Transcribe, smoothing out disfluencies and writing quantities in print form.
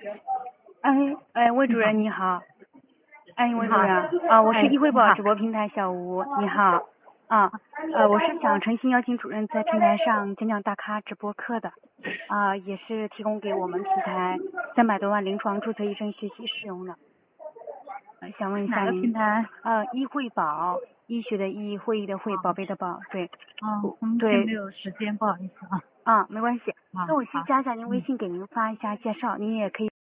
魏主你好， 任你好。魏主你好， 任我是易惠你好， 宝直播平台小吴，你好。我是想诚心邀请主任在平台上讲讲大咖直播课的，也是提供给我们平台300多万临床注册医生学习使用的。想问一哪个平下您， 台？ 易惠宝，医学的医，会议的会，宝贝的宝，对。 我目前没对。 有时间，不好意思啊。 没关系。那我先好， 加一下您微信，给您发一下介绍，您也可以